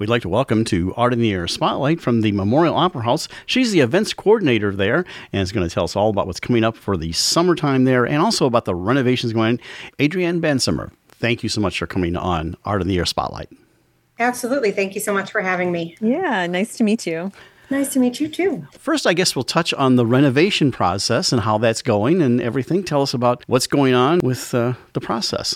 We'd like to welcome to Art in the Air Spotlight from the Memorial Opera House. She's the events coordinator there and is going to tell us all about what's coming up for the summertime there and also about the renovations going on. Adrienne Bensimer, thank you so much for coming on Art in the Air Spotlight. Absolutely. Thank you so much for having me. Yeah, nice to meet you. Nice to meet you too. First, I guess we'll touch on the renovation process and how that's going and everything. Tell us about what's going on with the process.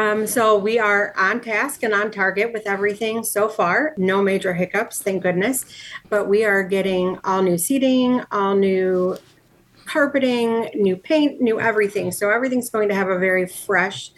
So we are on task and on target with everything so far. No major hiccups, thank goodness. But we are getting all new seating, all new carpeting, new paint, new everything. So everything's going to have a very fresh,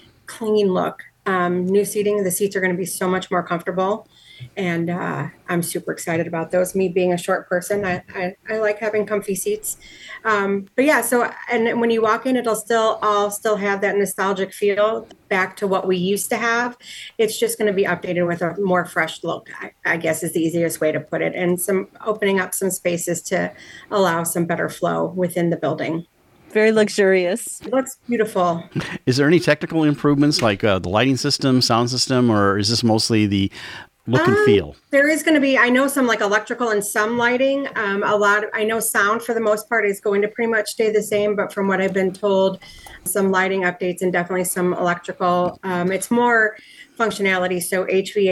clean look. New seating, the seats are going to be so much more comfortable. And I'm super excited about those. Me being a short person, I like having comfy seats. But yeah, so and when you walk in, I'll still have that nostalgic feel back to what we used to have. It's just going to be updated with a more fresh look, I guess is the easiest way to put it, and some opening up some spaces to allow some better flow within the building. Very luxurious. It looks beautiful. Is there any technical improvements like the lighting system, sound system, or is this mostly the look and feel? There is going to be, I know, some like electrical and some lighting. I know sound for the most part is going to pretty much stay the same, but from what I've been told, some lighting updates and definitely some electrical. It's more functionality. So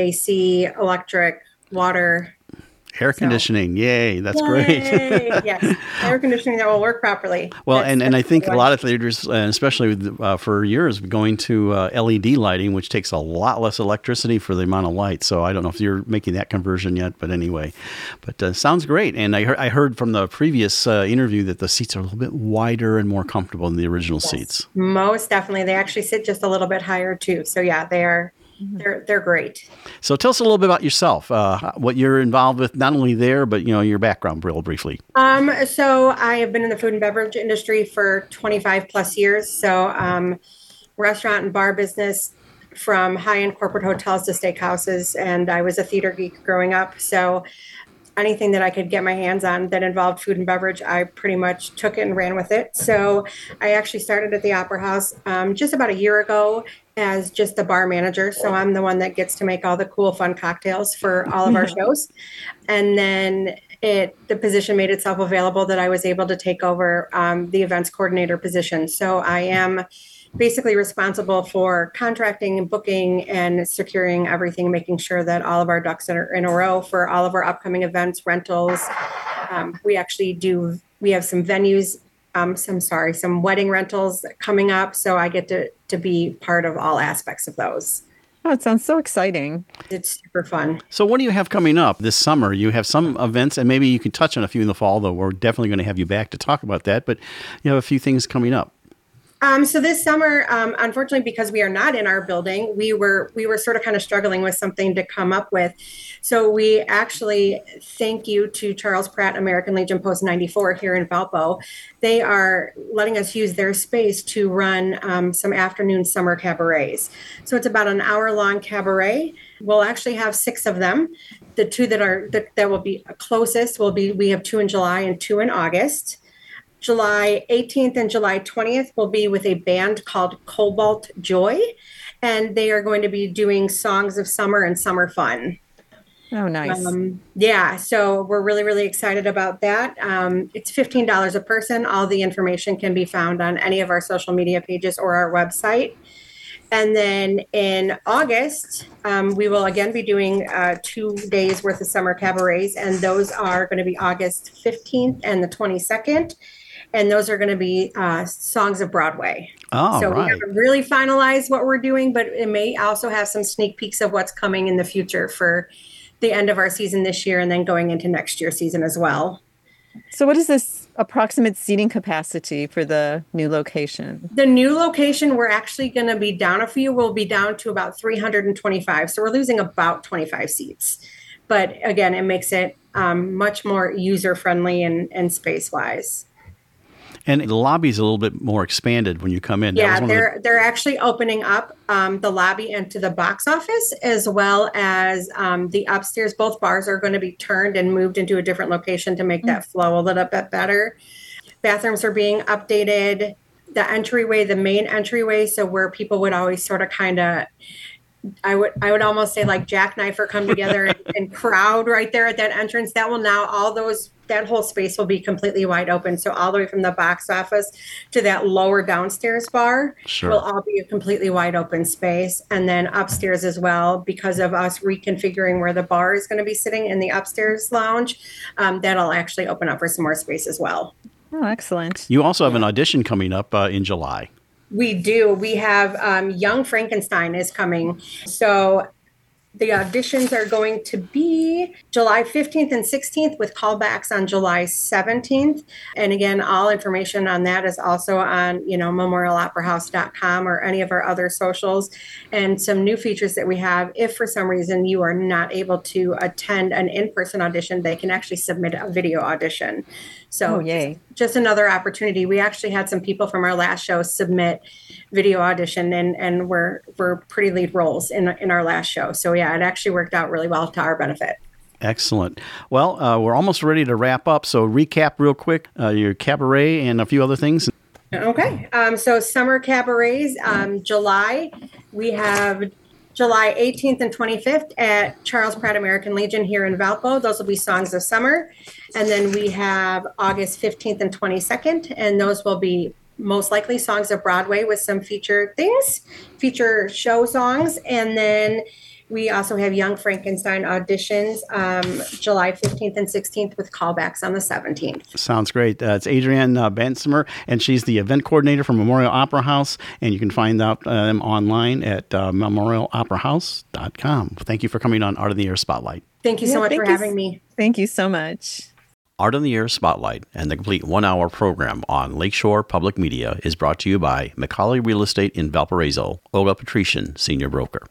HVAC, electric, water. Air conditioning, yay, that's great. Yes, air conditioning that will work properly. Well, and I think a lot of theaters, and especially for years, going to LED lighting, which takes a lot less electricity for the amount of light. So I don't know if you're making that conversion yet, but anyway. But sounds great. And I heard from the previous interview that the seats are a little bit wider and more comfortable than the original seats. Most definitely. They actually sit just a little bit higher too. So yeah, they are. They're great. So tell us a little bit about yourself, what you're involved with, not only there, but your background real briefly. So I have been in the food and beverage industry for 25 plus years. So restaurant and bar business, from high-end corporate hotels to steakhouses. And I was a theater geek growing up. So anything that I could get my hands on that involved food and beverage, I pretty much took it and ran with it. So I actually started at the Opera House just about a year ago as just the bar manager. So I'm the one that gets to make all the cool, fun cocktails for all of our shows. And then the position made itself available that I was able to take over the events coordinator position. So I am basically responsible for contracting and booking and securing everything, making sure that all of our ducks are in a row for all of our upcoming events, rentals. We have some venues, some wedding rentals coming up. So I get to be part of all aspects of those. Oh, it sounds so exciting. It's super fun. So what do you have coming up this summer? You have some events, and maybe you can touch on a few in the fall, though we're definitely going to have you back to talk about that. But you have a few things coming up. So this summer, unfortunately, because we are not in our building, we were sort of kind of struggling with something to come up with. So we actually thank you to Charles Pratt, American Legion Post 94 here in Valpo. They are letting us use their space to run some afternoon summer cabarets. So it's about an hour-long cabaret. We'll actually have 6 of them. The 2 that will be closest we have 2 in July and 2 in August. July 18th and July 20th will be with a band called Cobalt Joy, and they are going to be doing songs of summer and summer fun. Oh, nice. Yeah, so we're really, really excited about that. It's $15 a person. All the information can be found on any of our social media pages or our website. And then in August, we will again be doing 2 days worth of summer cabarets, and those are going to be August 15th and the 22nd. And those are going to be songs of Broadway. Oh, so right. We haven't really finalized what we're doing, but it may also have some sneak peeks of what's coming in the future for the end of our season this year and then going into next year's season as well. So what is this approximate seating capacity for the new location? The new location, we're actually going to be down a few. We'll be down to about 325. So we're losing about 25 seats. But again, it makes it much more user-friendly and space-wise. And the lobby's a little bit more expanded when you come in. Yeah, they're actually opening up the lobby into the box office as well as the upstairs. Both bars are going to be turned and moved into a different location to make that flow a little bit better. Bathrooms are being updated. The entryway, the main entryway, so where people would always sort of kind of I would almost say like jackknife or come together and crowd right there at that entrance. That will now that whole space will be completely wide open. So all the way from the box office to that lower downstairs bar will all be a completely wide open space. And then upstairs as well, because of us reconfiguring where the bar is going to be sitting in the upstairs lounge, that'll actually open up for some more space as well. Oh, excellent. You also have an audition coming up in July. We do. We have Young Frankenstein is coming. So the auditions are going to be July 15th and 16th with callbacks on July 17th. And again, all information on that is also on, memorialoperahouse.com or any of our other socials. And some new features that we have, if for some reason you are not able to attend an in-person audition, they can actually submit a video audition. So yay. Just another opportunity. We actually had some people from our last show submit video audition and we're pretty lead roles in our last show. So yeah, it actually worked out really well to our benefit. Excellent. Well, we're almost ready to wrap up. So recap real quick, your cabaret and a few other things. Okay. So summer cabarets, July, we have July 18th and 25th at Charles Pratt American Legion here in Valpo. Those will be Songs of Summer. And then we have August 15th and 22nd, and those will be most likely Songs of Broadway with some feature show songs. And then we also have Young Frankenstein auditions July 15th and 16th with callbacks on the 17th. Sounds great. It's Adrienne Bensimer, and she's the event coordinator for Memorial Opera House, and you can find out them online at memorialoperahouse.com. Thank you for coming on Art on the Air Spotlight. Thank you so much for having me. Thank you so much. Art on the Air Spotlight and the complete one-hour program on Lakeshore Public Media is brought to you by McCauley Real Estate in Valparaiso, Olga Patrician, Senior Broker.